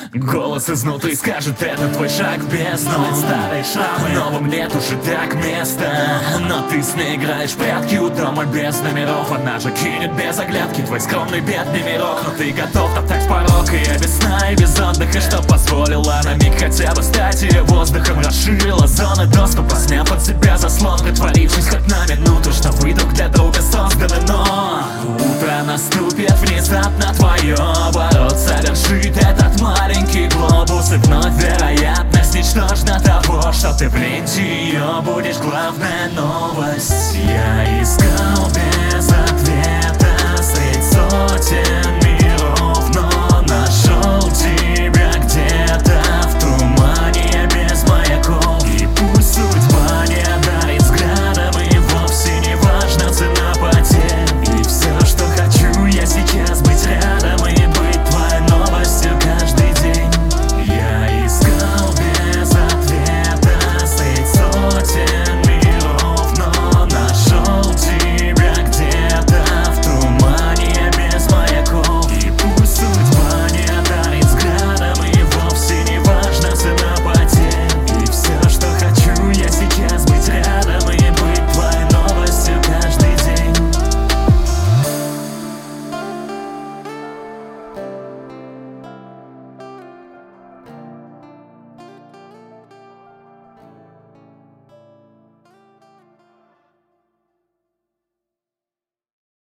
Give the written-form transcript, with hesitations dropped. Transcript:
Голос изнутри скажет, это твой шаг в бездну. Старые шрамы, новым лет уже так место. Но ты с ней играешь в прятки у дома без номеров. Она же кинет без оглядки твой скромный бедный мирок. Но ты готов топтать порог, и я без сна и без отдыха, что позволила на миг хотя бы стать ее воздухом. Расширила зоны доступа, сняв от себя заслон, притворившись хоть на минуту, что вы друг для друга созданы. Но утро наступит внезапно, твое оборот совершит этот маленький глобус. И вновь вероятность ничтожна того, что ты в ленте ее будешь главная новость. Я из